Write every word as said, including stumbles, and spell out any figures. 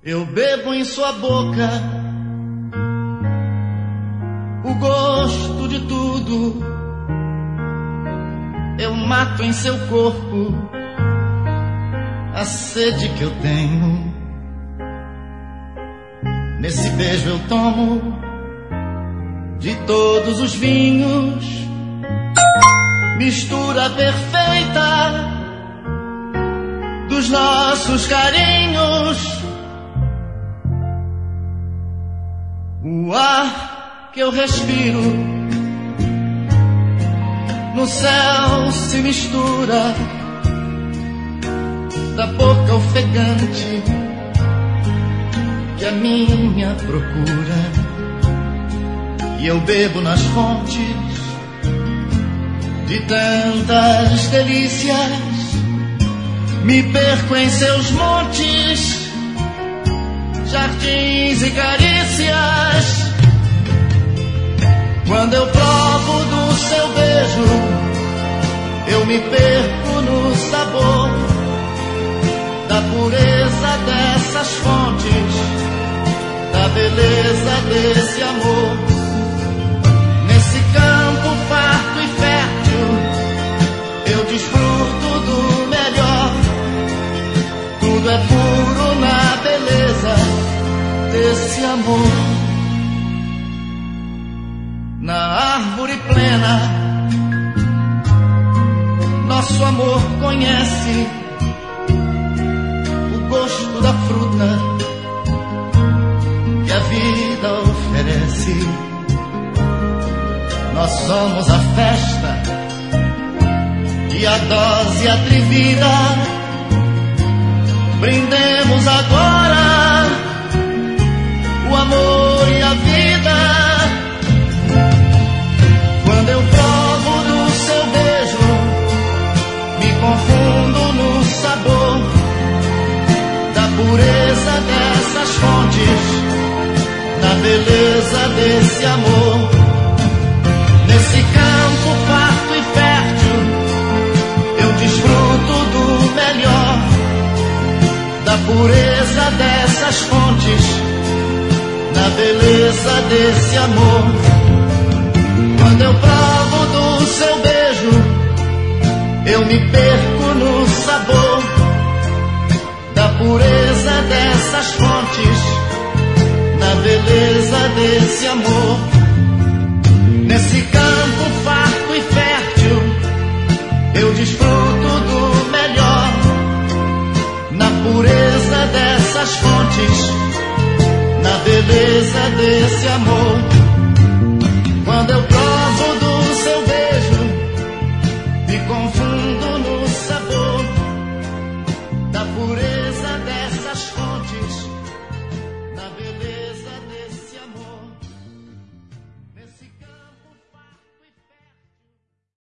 Eu bebo em sua boca o gosto de tudo. Eu mato em seu corpo a sede que eu tenho. Nesse beijo eu tomo de todos os vinhos, mistura perfeita dos nossos carinhos. O ar que eu respiro no céu se mistura da boca ofegante que a minha procura. E eu bebo nas fontes de tantas delícias, me perco em seus montes, jardins e carícias. Quando eu provo do seu beijo, eu me perco no sabor da pureza dessas fontes, da beleza desse amor. Nesse campo farto e fértil, eu desfruto do melhor. Tudo é puro na beleza desse amor. Na árvore plena, nosso amor conhece o gosto da fruta que a vida oferece. Nós somos a festa e a dose atrevida. Brindemos agora o amor e a vida. Quando eu provo do seu beijo, me confundo no sabor da pureza dessas fontes, da beleza desse amor. Nesse campo farto e fértil, eu desfruto do melhor, da pureza dessas fontes, da beleza desse amor. Quando eu provo do seu beijo, eu me perco no sabor da pureza dessas fontes, da beleza desse amor. Nesse campo farto e fértil, eu desfruto do melhor, na pureza dessas fontes, na beleza desse amor. Quando eu provo do seu beijo, me confundo no sabor da pureza dessas fontes,